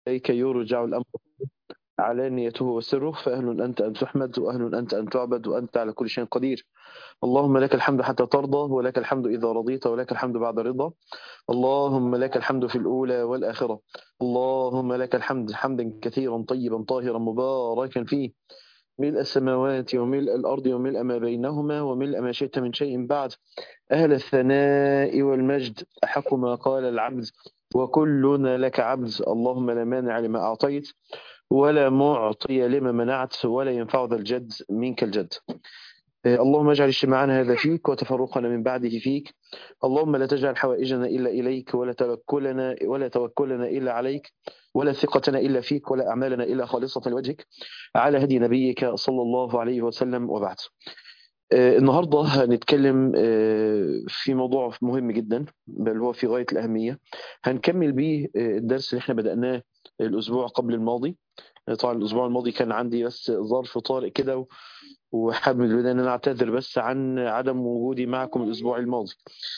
إليك يرجع الأمر علانيته وسره، فأهل أنت أن تحمد، وأهل أنت أن تعبد، وأنت على كل شيء قدير. اللهم لك الحمد حتى ترضى، ولك الحمد إذا رضيت، ولك الحمد بعد رضا. اللهم لك الحمد في الأولى والآخرة. اللهم لك الحمد حمدا كثيرا طيبا طاهرا مباركا فيه، ملء السماوات وملء الأرض وملء ما بينهما وملء ما شئت من شيء بعد. أهل الثناء والمجد أحق ما قال العبد، وكلنا لك عبد. اللهم لا مانع لما أعطيت، ولا معطي لما منعت، ولا ينفع ذا الجد منك الجد. اللهم اجعل اجتماعنا هذا فيك، وتفرقنا من بعده فيك. اللهم لا تجعل حوائجنا إلا إليك، ولا توكلنا إلا عليك، ولا ثقتنا إلا فيك، ولا أعمالنا إلا خالصة لوجهك، على هدي نبيك صلى الله عليه وسلم. وبعد، النهاردة هنتكلم في موضوع مهم جدا، بل هو في غاية الأهمية. هنكمل بيه الدرس اللي احنا بدأناه الأسبوع قبل الماضي. طبعا الأسبوع الماضي كان عندي بس ظرف طارئ كده، وحابب من البداية أن أنا أعتذر بس عن عدم وجودي معكم الأسبوع الماضي.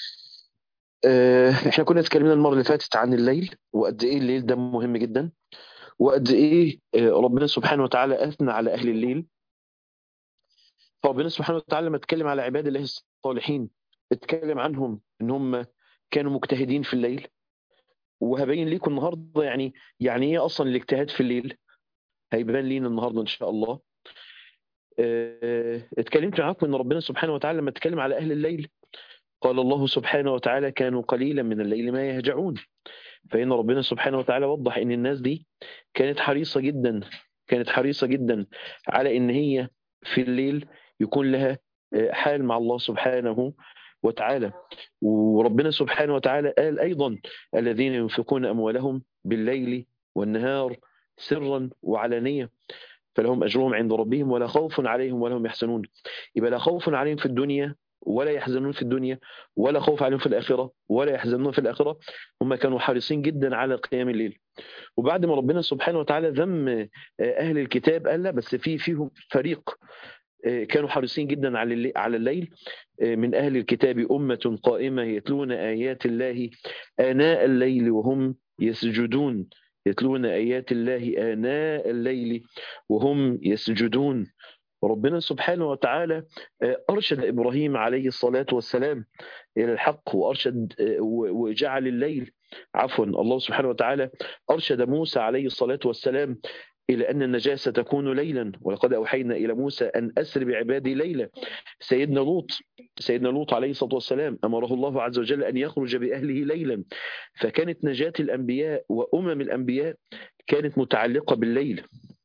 احنا كنا اتكلمنا المرة اللي فاتت عن الليل، وقد إيه الليل ده مهم جدا، وقد إيه ربنا سبحانه وتعالى أثنى على أهل الليل. فربنا سبحانه وتعالى لما اتكلم على عباد الله الصالحين اتكلم عنهم ان هم كانوا مجتهدين في الليل. وهبين ليكم النهارده يعني ايه اصلا الاجتهاد في الليل، هيبان لينا النهارده ان شاء الله. اتكلمت معاكم ان ربنا سبحانه وتعالى لما اتكلم على اهل الليل قال الله سبحانه وتعالى كانوا قليلا من الليل ما يهجعون. فإن ربنا سبحانه وتعالى وضح ان الناس دي كانت حريصة جدا، كانت حريصة جدا على ان هي في الليل يكون لها حال مع الله سبحانه وتعالى. وربنا سبحانه وتعالى قال أيضا الذين ينفقون أموالهم بالليل والنهار سرا وعلانية فلهم أجرهم عند ربهم ولا خوف عليهم ولا هم يحزنون. يبقى لا خوف عليهم في الدنيا ولا يحزنون في الدنيا، ولا خوف عليهم في الآخرة ولا يحزنون في الآخرة. هم كانوا حريصين جدا على قيام الليل. وبعد ما ربنا سبحانه وتعالى ذم أهل الكتاب قال لا، بس فيهم فريق كانوا حريصين جدا على الليل. من أهل الكتاب أمة قائمة يتلون آيات الله آناء الليل وهم يسجدون. يتلون آيات الله آناء الليل وهم يسجدون. ربنا سبحانه وتعالى أرشد إبراهيم عليه الصلاة والسلام إلى الحق، وأرشد وجعل الليل، عفوا الله سبحانه وتعالى أرشد موسى عليه الصلاة والسلام إلى أن النجاة تكون ليلا. ولقد أوحينا إلى موسى أن أسر بعبادي ليلا. سيدنا لوط عليه الصلاة والسلام أمره الله عز وجل أن يخرج بأهله ليلا. فكانت نجاة الأنبياء وأمم الأنبياء كانت متعلقة بالليل.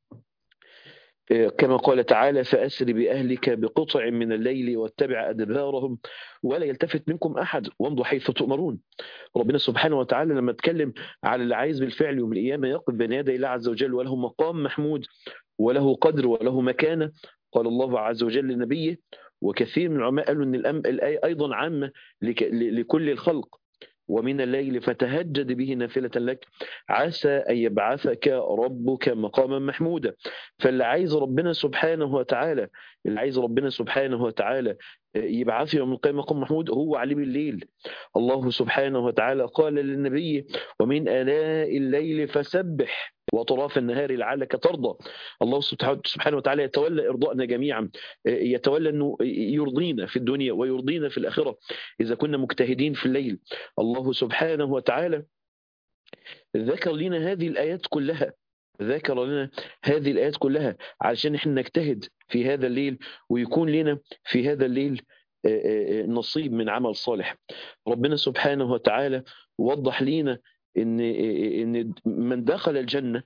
كما قال تعالى فأسر بأهلك بقطع من الليل واتبع أدبارهم ولا يلتفت منكم أحد وامضوا حيث تؤمرون. ربنا سبحانه وتعالى لما اتكلم على اللي عايز بالفعل يوم القيامة يقف بين يدي الله عز وجل وله مقام محمود وله قدر وله مكانة، قال الله عز وجل لنبيه، وكثير من العلماء قالوا أن الآية أيضا عامة لكل الخلق، ومن الليل فتهجد به نافلة لك عسى أن يبعثك ربك مقاما محمودا. فاللي عايز ربنا سبحانه وتعالى، اللي عايز ربنا سبحانه وتعالى يبعثه يوم القيامة مقام محمود هو عليه بالليل. الله سبحانه وتعالى قال للنبي ومن آلاء الليل فسبح وأطراف النهار لعلك ترضى. الله سبحانه وتعالى يتولى إرضائنا جميعا، يتولى أنه يرضينا في الدنيا ويرضينا في الآخرة إذا كنا مجتهدين في الليل. الله سبحانه وتعالى ذكر لنا هذه الآيات كلها، ذكر لنا هذه الآيات كلها علشان احنا نجتهد في هذا الليل ويكون لنا في هذا الليل نصيب من عمل صالح. ربنا سبحانه وتعالى وضح لنا إن من دخل الجنة،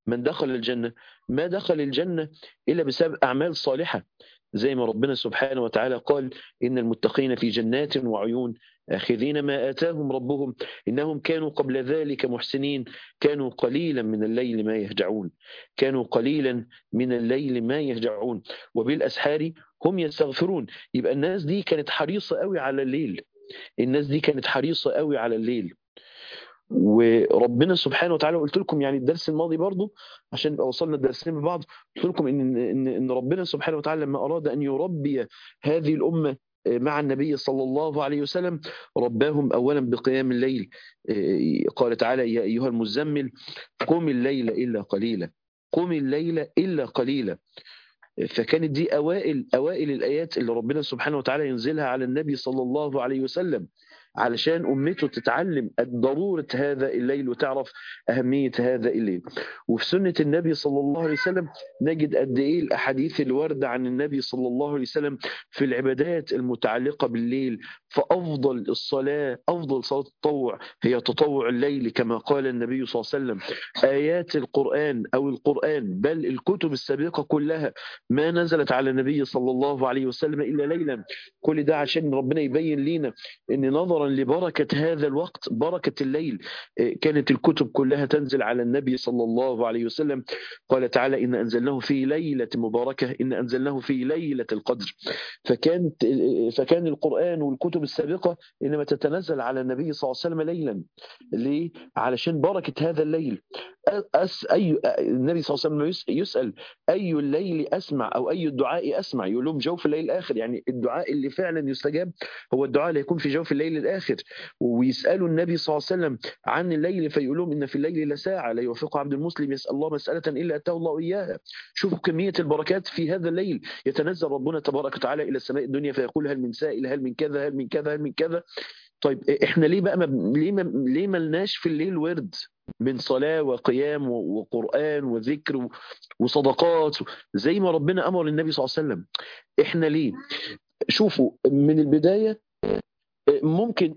ما دخل الجنة إلا بسبب أعمال صالحة. زي ما ربنا سبحانه وتعالى قال إن المتقين في جنات وعيون آخذين ما آتاهم ربهم إنهم كانوا قبل ذلك محسنين كانوا قليلا من الليل ما يهجعون. كانوا قليلا من الليل ما يهجعون وبالأسحار هم يستغفرون. يبقى الناس دي كانت حريصة قوي على الليل، الناس دي كانت حريصة قوي على الليل. وربنا سبحانه وتعالى قلت لكم يعني الدرس الماضي برضو عشان نبقى وصلنا الدرسين ببعض، قلت لكم ان ربنا سبحانه وتعالى لما اراد ان يربي هذه الامه مع النبي صلى الله عليه وسلم رباهم أولا بقيام الليل. قال تعالى: يا أيها المزمل قم الليل إلا قليلا، قم الليل إلا قليلا. فكانت دي أوائل الآيات اللي ربنا سبحانه وتعالى ينزلها على النبي صلى الله عليه وسلم علشان أمته تتعلم ضرورة هذا الليل وتعرف أهمية هذا الليل. وفي سنة النبي صلى الله عليه وسلم نجد قد إيه الأحاديث الواردة عن النبي صلى الله عليه وسلم في العبادات المتعلقة بالليل. فأفضل الصلاة، أفضل صلاة التطوع هي تطوع الليل كما قال النبي صلى الله عليه وسلم. آيات القرآن أو القرآن بل الكتب السابقة كلها ما نزلت على النبي صلى الله عليه وسلم إلا ليلا. كل ده عشان ربنا يبين لنا أن نظرا لبركة هذا الوقت، بركة الليل، كانت الكتب كلها تنزل على النبي صلى الله عليه وسلم. قال تعالى: إن أنزلناه في ليلة مباركة، إن أنزلناه في ليلة القدر. فكان القرآن والكتب السابقة إنما تتنزل على النبي صلى الله عليه وسلم ليلا. ليه؟ علشان بركة هذا الليل. النبي صلى الله عليه وسلم يسأل: أي الليل أسمع أو أي الدعاء أسمع؟ يقول لهم: جوف الليل الآخر. يعني الدعاء اللي فعلا يستجاب هو الدعاء اللي يكون في جوف الليل الآخر. ويسألوا النبي صلى الله عليه وسلم عن الليل فيقول لهم: إن في الليل لساعة لا يوافق عبد المسلم يسأل الله مسألة إلا أتاه الله إياها. شوفوا كمية البركات في هذا الليل. يتنزل ربنا تبارك وتعالى إلى السماء الدنيا فيقول: هل من سائل، هل من كذا، هل من كذا، هل من كذا. طيب احنا ليه بقى ليه ما لناش في الليل ورد من صلاة وقيام وقرآن وذكر وصدقات زي ما ربنا أمر النبي صلى الله عليه وسلم؟ احنا ليه؟ شوفوا من البداية ممكن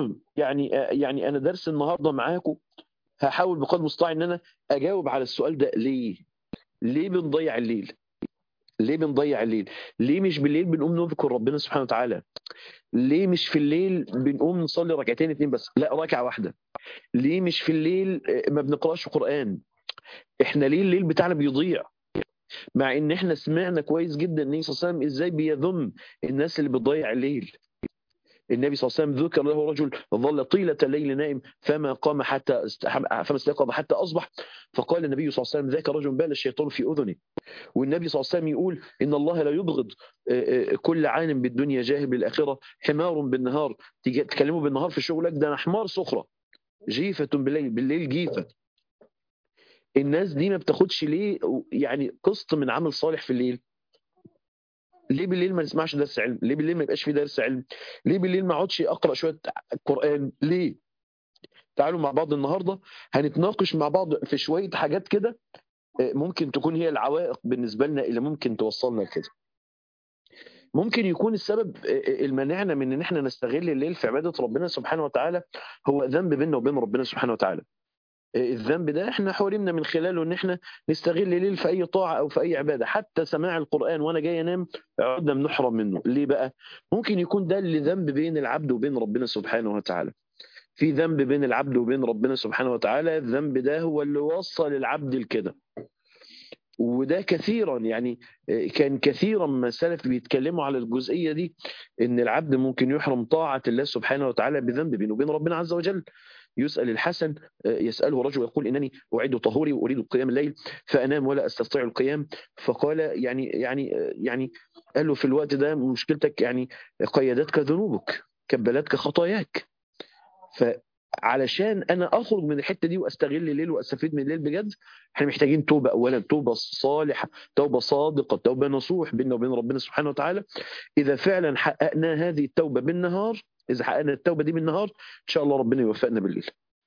يعني أنا درس النهاردة معاكم هحاول بقدر المستطاع إن أنا أجاوب على السؤال ده. ليه بنضيع الليل؟ ليه بنضيع الليل؟ ليه مش بالليل بنقوم نذكر ربنا سبحانه وتعالى؟ ليه مش في الليل بنقوم نصلي ركعتين اتنين بس؟ لا، ركعة واحدة. ليه مش في الليل ما بنقراش قرآن؟ احنا ليه الليل بتاعنا بيضيع؟ مع ان احنا سمعنا كويس جدا النبي صلى الله عليه وسلم ازاي بيذم الناس اللي بتضيع الليل. النبي صلى الله عليه وسلم ذكر له رجل ظل طيلة الليل نائم فما قام فما استيقظ حتى أصبح. فقال النبي صلى الله عليه وسلم: ذاك رجل بال الشيطان في أذنه. والنبي صلى الله عليه وسلم يقول: إن الله لا يبغض كل عالم بالدنيا جاهل بالآخرة حمار بالنهار. تكلموا بالنهار في شغلك ده أنا حمار صخرة، جيفة بالليل جيفة. الناس دي ما بتاخدش ليه يعني قسط من عمل صالح في الليل؟ ليه بالليل ما نسمعش درس علم؟ ليه بالليل ما يبقاش في درس علم؟ ليه بالليل ما اقعدش اقرا شويه قران؟ ليه؟ تعالوا مع بعض النهارده هنتناقش مع بعض في شويه حاجات كده ممكن تكون هي العوائق بالنسبه لنا اللي ممكن توصلنا لكده. ممكن يكون السبب المانعنا من ان احنا نستغل الليل في عباده ربنا سبحانه وتعالى هو ذنب بيننا وبين ربنا سبحانه وتعالى. الذنب ده احنا حاولنا من خلاله ان احنا نستغل الليل في اي طاعه او في اي عباده. حتى سماع القران وانا جاي انام عدنا بنحرم منه. ليه بقى؟ ممكن يكون ده اللي ذنب بين العبد وبين ربنا سبحانه وتعالى. في ذنب بين العبد وبين ربنا سبحانه وتعالى، الذنب ده هو اللي وصل العبد لكده. وده كثيرا يعني كان كثيرا ما السلف بيتكلموا على الجزئيه دي، ان العبد ممكن يحرم طاعه الله سبحانه وتعالى بذنب بينه وبين ربنا عز وجل. يسأل الحسن، يسأله رجل يقول: إنني أعيد طهوري وأريد قيام الليل فأنام ولا أستطيع القيام. فقال يعني قال له: في الوقت ده مشكلتك يعني قيدتك ذنوبك، كبلتك خطاياك. فعلشان أنا أخرج من الحتة دي وأستغل الليل وأستفيد من الليل بجد، احنا محتاجين توبة. أولا توبة صالحة، توبة صادقة، توبة نصوح بيننا وبين ربنا سبحانه وتعالى. إذا فعلا حققنا هذه التوبة بالنهار، إذا حققنا التوبة دي بالنهار إن شاء الله ربنا يوفقنا بالليل.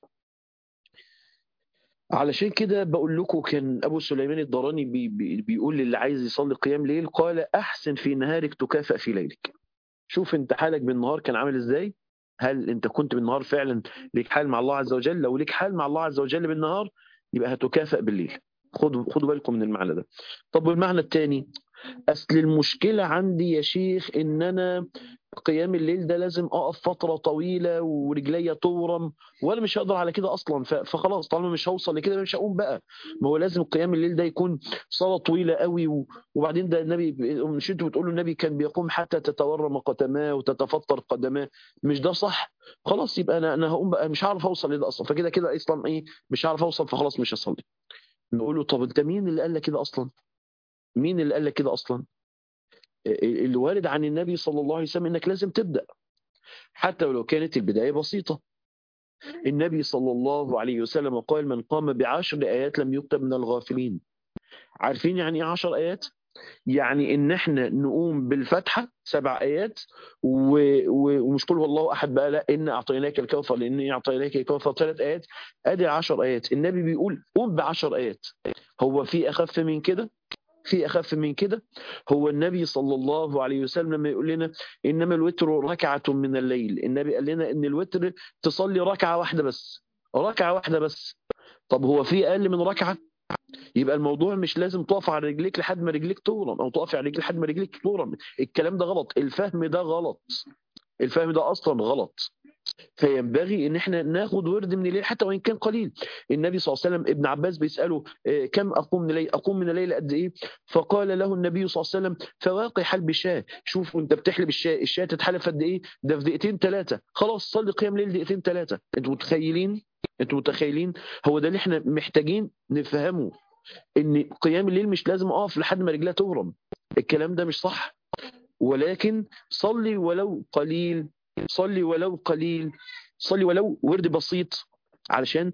علشان كده بقول لكم كان أبو سليمان الضراني بيقول للي عايز يصلي قيام ليل: قال أحسن في نهارك تكافئ في ليلك. شوف انت حالك بالنهار كان عامل ازاي؟ هل انت كنت بالنهار فعلا ليك حال مع الله عز وجل؟ لو ليك حال مع الله عز وجل بالنهار يبقى هتكافئ بالليل. خدوا بالكم من المعنى ده. طب والمعنى الثاني: أصل المشكلة عندي يا شيخ إن أنا قيام الليل ده لازم أقف فترة طويلة ورجليا تورم وأنا مش هقدر على كده أصلا. فخلاص طالما مش هوصل لكده مش هقوم بقى. ما هو لازم قيام الليل ده يكون صلاة طويلة قوي. وبعدين ده النبي، مش انتوا بتقولوا النبي كان بيقوم حتى تتورم قدماه وتتفطر قدماه؟ مش ده صح؟ خلاص يبقى أنا هقوم بقى، مش هعرف أوصل لده أصلا. فكده كده أصلا إيه، مش هعرف أوصل، فخلاص مش هصلي. نقول له: طب أنت مين اللي قال لك كده أصلا؟ مين اللي قال لك كده أصلا؟ الوارد عن النبي صلى الله عليه وسلم انك لازم تبدأ حتى ولو كانت البداية بسيطة. النبي صلى الله عليه وسلم قال: من قام ب10 آيات لم يكتب من الغافلين. عارفين يعني ايه 10 آيات؟ يعني ان احنا نقوم بالفتحه 7 ايات ومش قل هو الله احد بقى، لا، ان اعطيناك الكوثر، لان اعطيناك الكوثر 3 ايات، ادي 10 ايات. النبي بيقول قوم ب10 ايات. هو في اخف من كده؟ في اخف من كده؟ هو النبي صلى الله عليه وسلم لما يقول لنا انما الوتر ركعه من الليل، النبي قال لنا ان الوتر تصلي ركعه واحده بس، ركعه واحده بس. طب هو في اقل من ركعه؟ يبقى الموضوع مش لازم تقف على رجليك لحد ما رجليك تورم، او تقف على رجليك لحد ما رجليك تورم. الكلام ده غلط، الفهم ده غلط، الفهم ده اصلا غلط. فينبغي ان احنا ناخد ورد من الليل حتى وان كان قليل. النبي صلى الله عليه وسلم ابن عباس بيساله كم اقوم من الليل؟ اقوم من الليل قد ايه؟ فقال له النبي صلى الله عليه وسلم: فواقي حلب شاه. شوف انت بتحلب الشاه تتحلب قد ايه؟ ده في دقيقتين ثلاثه، خلاص صلي قيام ليل دقيقتين ثلاثه. انتوا متخيلين؟ انتوا متخيلين؟ هو ده اللي احنا محتاجين نفهمه، ان قيام الليل مش لازم اقف لحد ما رجلها تورم. الكلام ده مش صح. ولكن صلي ولو قليل، صلي ولو قليل، صلي ولو ورد بسيط، علشان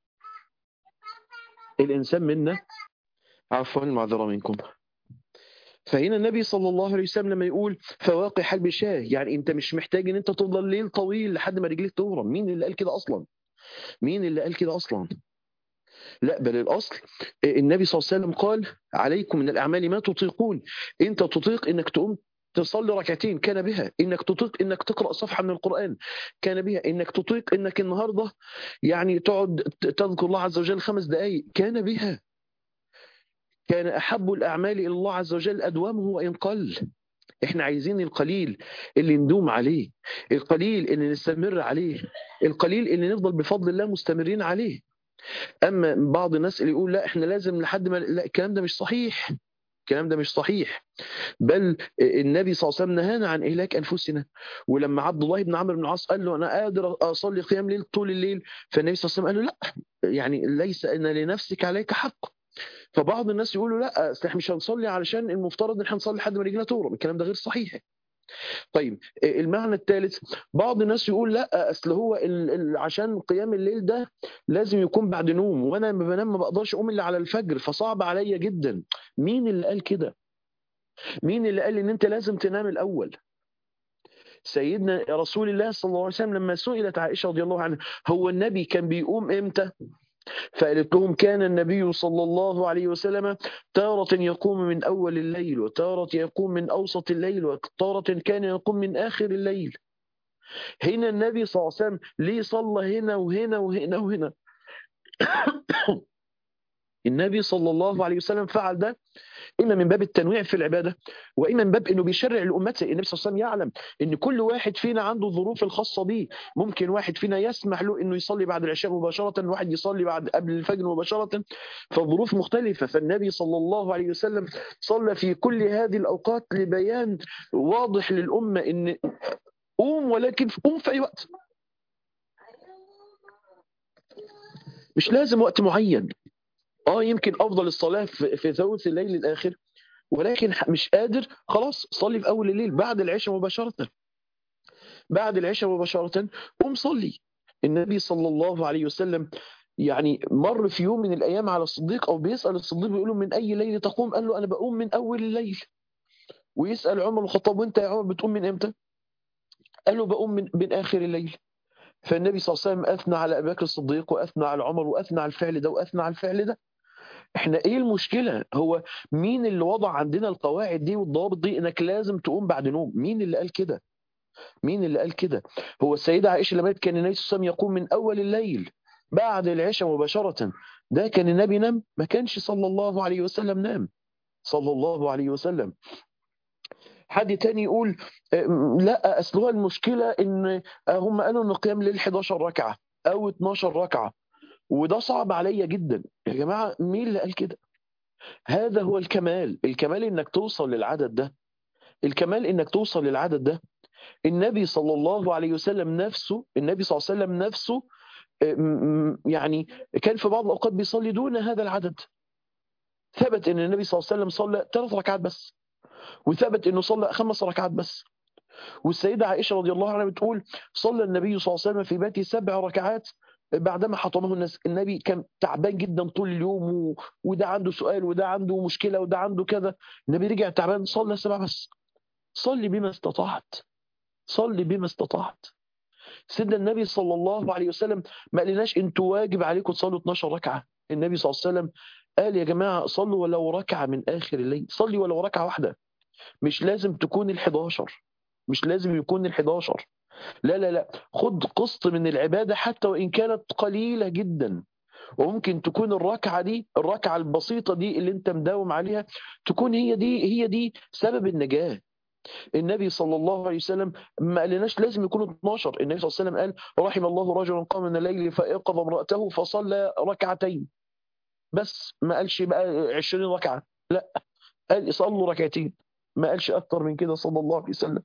الانسان منا. عفوا، المعذره منكم. فهنا النبي صلى الله عليه وسلم لما يقول فواقي حلب شاه، يعني انت مش محتاج ان انت تفضل ليل طويل لحد ما رجليك تورم. مين اللي قال كده اصلا؟ مين اللي قال كده اصلا؟ لا، بل الاصل النبي صلى الله عليه وسلم قال: عليكم من الاعمال ما تطيقون. انت تطيق انك تقوم تصلي ركعتين، كان بها. انك تطيق انك تقرا صفحه من القران، كان بها. انك تطيق انك النهارده يعني تقعد تذكر الله عز وجل 5 دقائق، كان بها. كان احب الاعمال الى الله عز وجل ادومه وان قل. احنا عايزين القليل اللي ندوم عليه، القليل اللي نستمر عليه، القليل اللي نفضل بفضل الله مستمرين عليه. اما بعض الناس اللي يقول لا احنا لازم لحد ما، لا، الكلام ده مش صحيح، الكلام ده مش صحيح. بل النبي صلى الله عليه وسلم نهانا عن اهلاك انفسنا. ولما عبد الله بن عمرو بن العاص قال له انا قادر اصلي قيام ليل طول الليل، فالنبي صلى الله عليه وسلم قال له لا، يعني ليس ان لنفسك عليك حق. فبعض الناس يقولوا لا اصل احنا مش هنصلي علشان المفترض ان احنا نصلي لحد ما رجلنا تورم. الكلام ده غير صحيح. طيب المعنى الثالث، بعض الناس يقول لا اصل هو عشان قيام الليل ده لازم يكون بعد نوم، وانا لما بنام ما بقدرش اقوم الا على الفجر، فصعب عليا جدا. مين اللي قال كده؟ مين اللي قال ان انت لازم تنام الاول؟ سيدنا رسول الله صلى الله عليه وسلم لما سئلت عائشه رضي الله عنها هو النبي كان بيقوم امتى، فقالت لهم: كان النبي صلى الله عليه وسلم تارة يقوم من أول الليل، وتارة يقوم من أوسط الليل، وتارة كان يقوم من آخر الليل. هنا النبي صلى الله عليه وسلم ليه صلى هنا وهنا وهنا وهنا؟ النبي صلى الله عليه وسلم فعل ده إما من باب التنويع في العبادة، وإما من باب أنه بيشرع لأمته. النبي صلى الله عليه وسلم يعلم أن كل واحد فينا عنده الظروف الخاصة به. ممكن واحد فينا يسمح له أنه يصلي بعد العشاء مباشرة، واحد يصلي بعد قبل الفجر مباشرة، فالظروف مختلفة. فالنبي صلى الله عليه وسلم صلى في كل هذه الأوقات لبيان واضح للأمة أن قوم، ولكن قوم في أي وقت، مش لازم وقت معين. يمكن افضل الصلاه في ثلث الليل الاخر، ولكن مش قادر، خلاص صلي في اول الليل بعد العشاء مباشره، بعد العشاء مباشره قوم صلي. النبي صلى الله عليه وسلم يعني مر في يوم من الايام على الصديق، او بيسال الصديق بيقول له: من اي ليل تقوم؟ قال له: انا بقوم من اول الليل. ويسال عمر بن الخطاب: وانت يا عمر بتقوم من امتى؟ قال له: بقوم من اخر الليل. فالنبي صلى الله عليه وسلم اثنى على ابي بكر الصديق، واثنى على عمر، واثنى على الفعل ده، واثنى على الفعل ده. احنا ايه المشكلة؟ هو مين اللي وضع عندنا القواعد دي والضوابط دي انك لازم تقوم بعد نوم؟ مين اللي قال كده؟ مين اللي قال كده؟ هو السيدة عائشة لما كان النبي صلى الله عليه وسلم يقوم من اول الليل بعد العشاء مباشرة، ده كان النبي نام؟ ما كانش صلى الله عليه وسلم نام، صلى الله عليه وسلم. حد تاني يقول لا اصل هو المشكلة ان هم قالوا ان قيام الليل 11 ركعة او 12 ركعة، وده صعب عليا جدا. يا جماعة مين اللي قال كده؟ هذا هو الكمال. الكمال انك توصل للعدد ده، الكمال انك توصل للعدد ده. النبي صلى الله عليه وسلم نفسه، النبي صلى الله عليه وسلم نفسه يعني كان في بعض الاوقات بيصلي دون هذا العدد. ثبت ان النبي صلى الله عليه وسلم صلى 3 ركعات بس، وثبت انه صلى 5 ركعات بس. والسيدة عائشة رضي الله عنها بتقول صلى النبي صلى الله عليه وسلم في بيته 7 ركعات بعدما حطمه الناس. النبي كان تعبان جدا طول اليوم وده عنده سؤال وده عنده مشكلة وده عنده كذا. النبي رجع تعبان صلى 7 بس. صلي بما استطعت، صلي بما استطعت. سيدنا النبي صلى الله عليه وسلم ما قالناش انتوا واجب عليكم تصلوا 12 ركعة. النبي صلى الله عليه وسلم قال يا جماعة صلوا ولو ركعة من آخر الليل، صلي ولو ركعة واحدة. مش لازم تكون ال11، مش لازم يكون ال11. لا لا لا، خد قسط من العبادة حتى وإن كانت قليلة جدا. وممكن تكون الركعة دي، الركعة البسيطة دي اللي انت مداوم عليها، تكون هي دي سبب النجاة. النبي صلى الله عليه وسلم ما قالناش لازم يكونوا 12. النبي صلى الله عليه وسلم قال رحم الله رجلا قام من الليل فأيقظ امرأته فصلى ركعتين بس. ما قالش بقى 20 ركعة، لا، قال صلوا ركعتين، ما قالش أكتر من كده صلى الله عليه وسلم.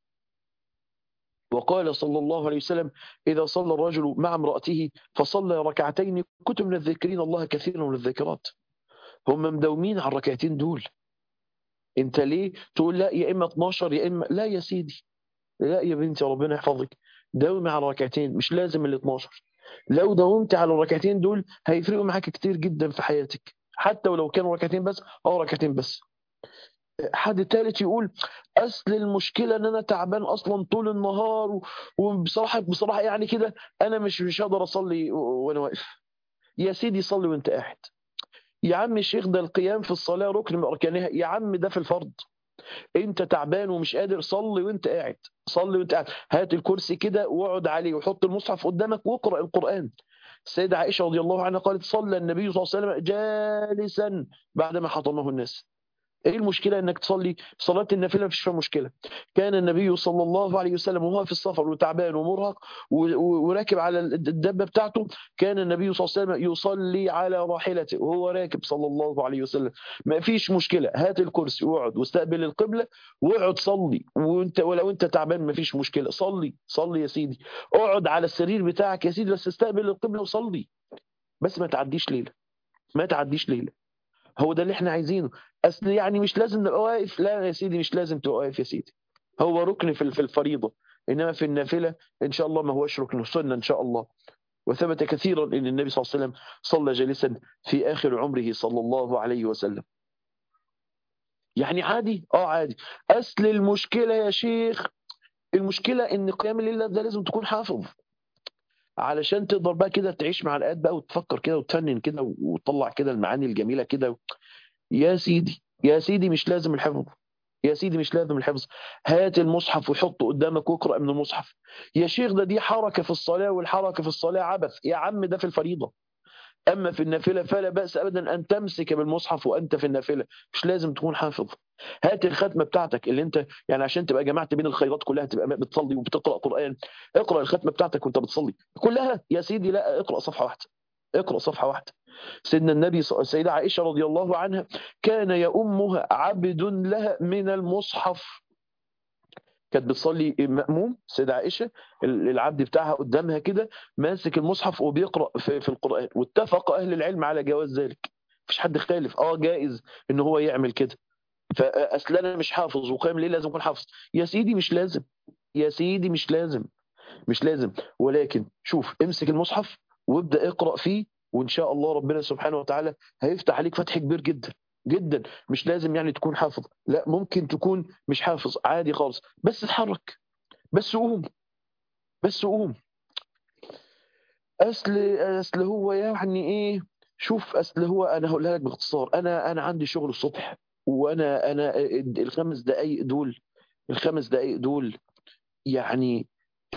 وقال صلى الله عليه وسلم إذا صلى الرجل مع امرأته فصلى ركعتين كنت من الذاكرين الله كثيرا من الذاكرات. هم مداومين على الركعتين دول. انت ليه تقول لا يا إما 12 يا إما لا؟ يا سيدي لا يا بنتي ربنا يحفظك، داومي على ركعتين، مش لازم ال 12. لو داومت على الركعتين دول هيفرقوا معاك كتير جدا في حياتك، حتى ولو كانوا ركعتين بس أو ركعتين بس. حد تالت يقول اصل المشكله ان انا تعبان اصلا طول النهار وبصراحه يعني كده انا مش هقدر اصلي وانا واقف. يا سيدي صلي وانت قاعد. يا عم الشيخ ده القيام في الصلاه ركن من اركانها، يا عم ده في الفرض. انت تعبان ومش قادر، صلي وانت قاعد، صلي وانت قاعد. هات الكرسي كده واقعد عليه وحط المصحف قدامك واقرا القران. السيده عائشه رضي الله عنها قالت صلى النبي صلى الله عليه وسلم جالسا بعدما حطمه الناس. ايه المشكله انك تصلي صلاه النافله؟ مفيش فيها مشكله. كان النبي صلى الله عليه وسلم وهو في السفر وتعبان ومرهق وراكب على الدابه بتاعته، كان النبي صلى الله عليه وسلم يصلي على راحلته وهو راكب صلى الله عليه وسلم. ما فيش مشكله، هات الكرسي واقعد واستقبل القبله واقعد صلي. وانت ولو انت تعبان ما فيش مشكله، صلي صلي يا سيدي. اقعد على السرير بتاعك يا سيدي بس استقبل القبله وصلي. بس ما تعديش ليله، ما تعديش ليله. هو ده اللي احنا عايزينه. اصل يعني مش لازم نبقى واقف، لا يا سيدي مش لازم تبقى واقف يا سيدي. هو ركن في الفريضه، انما في النافله ان شاء الله ما هوش ركن، سنه ان شاء الله. وثبت كثيرا ان النبي صلى الله عليه وسلم صلى جالسا في اخر عمره صلى الله عليه وسلم. يعني عادي، عادي. اصل المشكله يا شيخ، المشكله ان قيام الليل ده لازم تكون حافظ علشان تقدر بقى كده تعيش مع الايات بقى وتفكر كده وتفنن كده وتطلع كده المعاني الجميله كده. يا سيدي يا سيدي مش لازم الحفظ، يا سيدي مش لازم الحفظ. هات المصحف وحطه قدامك واقرأ من المصحف. يا شيخ ده دي حركة في الصلاة، والحركة في الصلاة عبث. يا عم ده في الفريضة. أما في النافلة فلا بأس أبدا أن تمسك بالمصحف وأنت في النافلة، مش لازم تكون حافظ. هات الختمة بتاعتك اللي أنت يعني عشان تبقى جمعت بين الخيرات كلها، تبقى بتصلي وبتقرأ قرآن. اقرأ الختمة بتاعتك وأنت بتصلي كلها يا سيدي. لا، اقرأ صفحة واحدة، اقرأ صفحة واحدة. سيدنا النبي السيدة عائشة رضي الله عنها كان يؤمها عبد لها من المصحف. كانت بتصلي مأموم السيدة عائشة، العبد بتاعها قدامها كده ماسك المصحف وبيقرأ في القرآن. واتفق أهل العلم على جواز ذلك، مفيش حد خالف، جائز ان هو يعمل كده. فاصل انا مش حافظ وقيام ليه لازم اكون حافظ؟ يا سيدي مش لازم، يا سيدي مش لازم، مش لازم. ولكن شوف، امسك المصحف وابدأ اقرأ فيه، وإن شاء الله ربنا سبحانه وتعالى هيفتح عليك فتح كبير جدا جدا. مش لازم يعني تكون حافظ، لا، ممكن تكون مش حافظ عادي خالص، بس اتحرك، بس قوم، بس قوم. أصل هو يعني إيه؟ شوف، أصل هو أنا هقولها لك باختصار. أنا عندي شغل الصبح، وأنا ال5 دقايق دول، ال5 دقايق دول يعني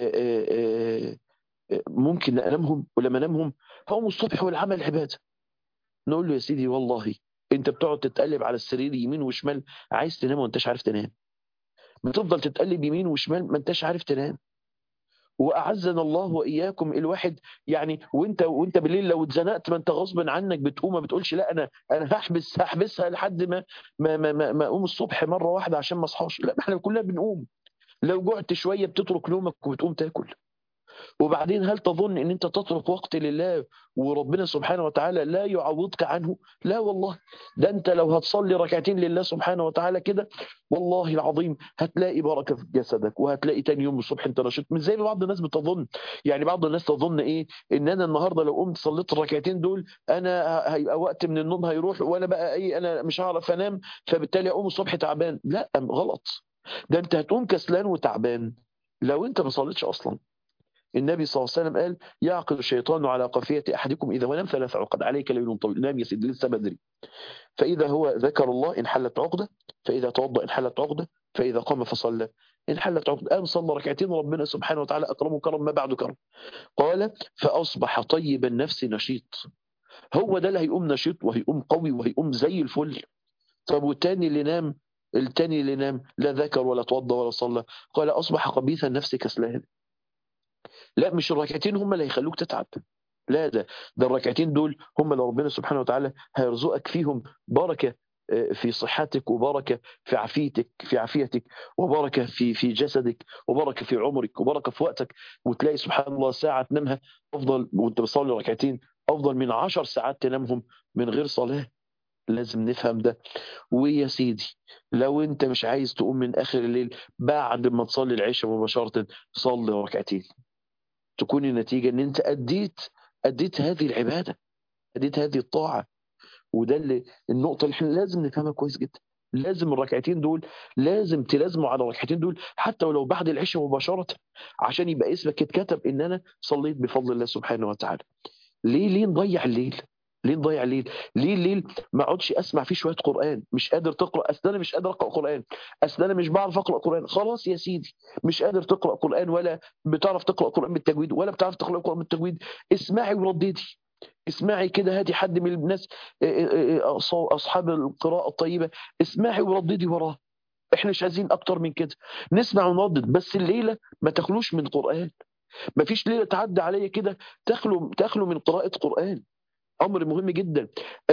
ممكن انامهم، ولما انامهم هقوم الصبح والعمل عباده. نقول له يا سيدي والله انت بتقعد تتقلب على السرير يمين وشمال، عايز تنام وانت مش عارف تنام. بتفضل تتقلب يمين وشمال ما انتش عارف تنام. واعزنا الله واياكم الواحد يعني، وانت بالليل لو اتزنقت ما انت غصب عنك بتقوم، ما بتقولش لا انا هحبسها لحد ما اقوم الصبح مره واحده عشان ما اصحاش. لا، ما احنا كلنا بنقوم. لو جعت شويه بتترك نومك وبتقوم تاكل. وبعدين هل تظن ان انت تترك وقت لله وربنا سبحانه وتعالى لا يعوضك عنه؟ لا والله. ده انت لو هتصلي ركعتين لله سبحانه وتعالى كده، والله العظيم هتلاقي بركه في جسدك، وهتلاقي تاني يوم الصبح انت نشيط، مش زي ما بعض الناس بتظن. يعني بعض الناس تظن ايه؟ ان انا النهارده لو قمت صليت الركعتين دول انا هيبقى وقت من النوم هيروح، وانا بقى ايه، انا مش هعرف انام، فبالتالي اقوم الصبح تعبان. لا، غلط. ده انت هتقوم كسلان وتعبان لو انت ما صليتش اصلا. النبي صلى الله عليه وسلم قال: يعقد الشيطان على قافية أحدكم إذا ونام 3 عقد، عليك ليل طويل. نام يا سيدي لسه بدري. فإذا هو ذكر الله انحلت عقدة، فإذا توضأ انحلت عقدة، فإذا قام فصلى انحلت عقدة. قام صلى ركعتين، ربنا سبحانه وتعالى أكرمه كرم ما بعده كرم. قال: فأصبح طيب النفس نشيط. هو ده اللي هيقوم نشيط وهيقوم قوي وهيقوم زي الفل. طب والتاني اللي نام، التاني اللي نام لا ذكر ولا توضأ ولا صلى، قال: أصبح خبيث النفس كسلان. لا، مش الركعتين هم اللي هيخلوك تتعب. لا، ده الركعتين دول هم اللي ربنا سبحانه وتعالى هيرزقك فيهم بركة في صحتك، وبركة في عافيتك، وبركة في جسدك، وبركة في عمرك، وبركة في وقتك. وتلاقي سبحان الله ساعة تنامها أفضل وأنت بتصلي ركعتين، أفضل من 10 ساعات تنامهم من غير صلاة. لازم نفهم ده. ويا سيدي، لو أنت مش عايز تقوم من آخر الليل بعد ما تصلي العشاء مباشرة، صلي ركعتين، تكون النتيجة ان انت اديت هذه العبادة، اديت هذه الطاعة. وده النقطة اللي احنا لازم نفهمها كويس جدا. لازم الركعتين دول، لازم تلازموا على الركعتين دول حتى ولو بعد العشاء مباشرة، عشان يبقى اسمك اتكتب ان انا صليت بفضل الله سبحانه وتعالى. ليه نضيع الليل؟ ليه نضيع الليل؟ ليه الليل ما اقعدش اسمع فيه شويه قران؟ مش قادر تقرا، اصل انا مش قادر اقرا قران، اصل انا مش بعرف اقرا قران. خلاص يا سيدي، مش قادر تقرا قران، ولا بتعرف تقرا قران بالتجويد، ولا بتعرف تقرا قران بالتجويد، اسمعي ورددي. اسمعي كده، هاتي حد من الناس اصحاب القراءه الطيبه، اسمعي ورددي وراه. احنا مش عايزين اكتر من كده، نسمع ونردد. بس الليله ما تخلوش من قران. ما فيش ليله تعدي عليا كده تخلو من قراءه قران. امر مهم جدا.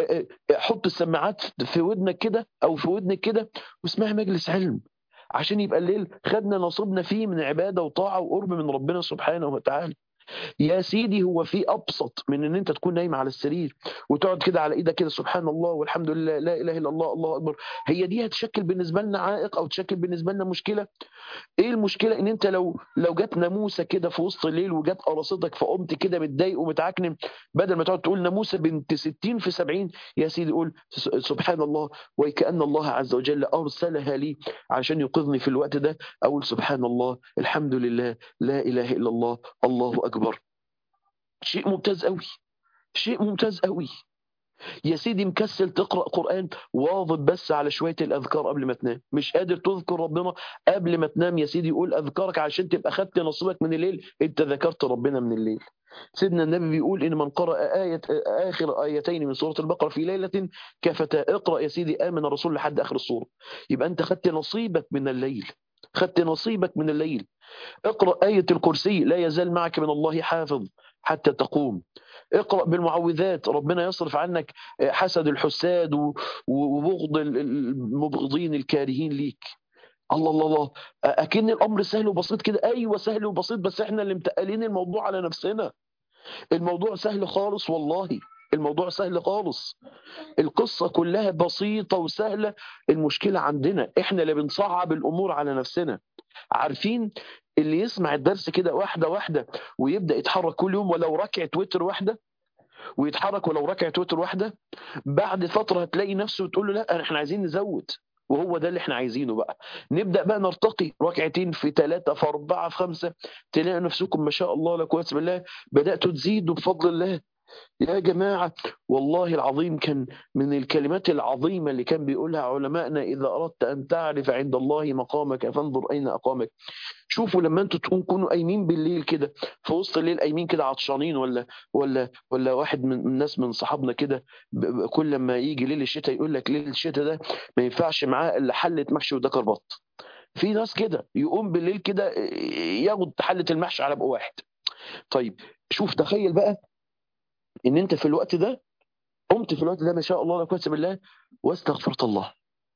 حط السماعات في ودنك كده او في ودنك كده، واسمعي مجلس علم، عشان يبقى الليل خدنا نصيبنا فيه من عباده وطاعه وقرب من ربنا سبحانه وتعالى. يا سيدي، هو في ابسط من ان انت تكون نايم على السرير وتقعد كده على ايدك كده سبحان الله والحمد لله لا اله الا الله الله اكبر؟ هي دي هتشكل بالنسبه لنا عائق او تشكل بالنسبه لنا مشكله؟ ايه المشكله ان انت لو جت ناموسه كده في وسط الليل وجت قرصتك فقمت كده متضايق ومتعكنم، بدل ما تقعد تقول ناموسه بنت 60 في 70، يا سيدي قول سبحان الله وكأن الله عز وجل ارسلها لي عشان يوقظني في الوقت ده. اقول سبحان الله الحمد لله لا اله الا الله الله اكبر. شيء ممتاز قوي، شيء ممتاز قوي. يا سيدي، مكسل تقرأ قرآن، واظب بس على شوية الأذكار قبل ما تنام. مش قادر تذكر ربنا قبل ما تنام، يا سيدي قول أذكارك عشان تبقى خدت نصيبك من الليل، أنت ذكرت ربنا من الليل. سيدنا النبي بيقول إن من قرأ آخر آيتين من سورة البقرة في ليلة كفتا. اقرأ يا سيدي آمن الرسول لحد آخر السورة، يبقى أنت خدت نصيبك من الليل، خدت نصيبك من الليل. اقرأ آية الكرسي: لا يزال معك من الله حافظ حتى تقوم. اقرأ بالمعوذات: ربنا يصرف عنك حسد الحساد وبغض المبغضين الكارهين ليك. الله الله الله. أكن الأمر سهل وبسيط كده. أيوة سهل وبسيط، بس احنا اللي متقلين الموضوع على نفسنا. الموضوع سهل خالص والله، الموضوع سهل خالص. القصة كلها بسيطة وسهلة. المشكلة عندنا احنا اللي بنصعب الأمور على نفسنا. عارفين اللي يسمع الدرس كده واحدة واحدة ويبدأ يتحرك كل يوم ولو ركعة وتر واحدة، ويتحرك ولو ركعة وتر واحدة، بعد فترة هتلاقي نفسه تقول له لا احنا عايزين نزود. وهو ده اللي احنا عايزينه بقى. نبدأ بقى نرتقي ركعتين في 3 في 4 في 5، تلاقي نفسكم ما شاء الله لا قوة إلا بالله بدأتوا تزيدوا بفضل الله. يا جماعة، والله العظيم كان من الكلمات العظيمة اللي كان بيقولها علمائنا: إذا أردت أن تعرف عند الله مقامك فانظر أين أقامك. شوفوا لما انتوا تكونوا قايمين بالليل كده، في وسط الليل قايمين كده عطشانين، ولا واحد من الناس من صحابنا كده كل لما يجي ليل الشتاء يقول لك ليل الشتاء ده ما ينفعش معاه الا حله محشي وده بط. في ناس كده يقوم بالليل كده ياخد حله المحشي على بق واحد. طيب شوف، تخيل بقى ان انت في الوقت ده قمت في الوقت ده ما شاء الله لا قوه الا بالله واستغفرت الله،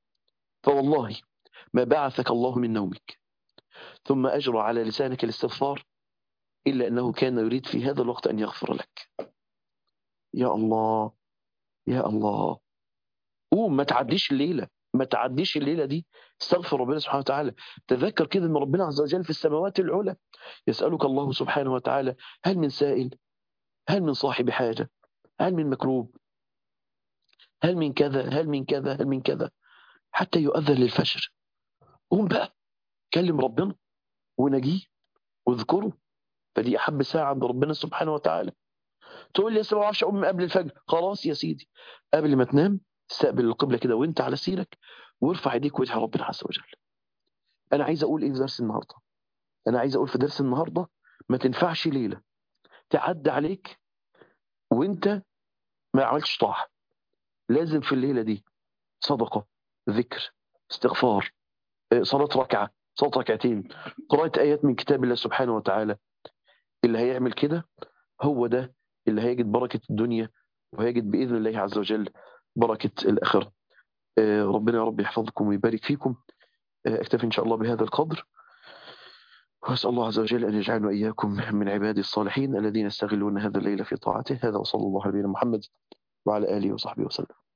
فوالله ما بعثك الله من نومك ثم أجرى على لسانك الاستغفار إلا أنه كان يريد في هذا الوقت أن يغفر لك. يا الله، يا الله. قوم، ما تعديش الليلة، ما تعديش الليلة دي. استغفر ربنا سبحانه وتعالى. تذكر كده أن ربنا عز وجل في السماوات العلى يسألك الله سبحانه وتعالى: هل من سائل؟ هل من صاحب حاجة؟ هل من مكروب؟ هل من كذا؟ هل من كذا؟ هل من كذا؟ حتى يؤذن للفجر. قوم بقى، كلم ربنا ونجيه واذكره. فدي أحب ساعة عند ربنا سبحانه وتعالى. تقول لي لسه ما بعرفش أقوم قبل الفجر. خلاص يا سيدي، قبل ما تنام استقبل القبلة كده وانت على سيرك، وارفع ايديك وادعي ربنا عز وجل. انا عايز اقول ايه في درس النهارده؟ انا عايز اقول في درس النهارده: ما تنفعش ليله تعدي عليك وانت ما عملتش طاعه. لازم في الليله دي صدقه، ذكر، استغفار، صلاه ركعه، صلاه ركعتين، قراءه ايات من كتاب الله سبحانه وتعالى. اللي هيعمل كده هو ده اللي هيجد بركه الدنيا، وهيجد باذن الله عز وجل بركه الاخره. ربنا يا رب يحفظكم ويبارك فيكم. اكتفي ان شاء الله بهذا القدر، وأسأل الله عز وجل أن يجعلنا وإياكم من عباده الصالحين الذين يستغلون هذا الليل في طاعته. هذا وصلى الله على نبينا محمد وعلى آله وصحبه وسلم.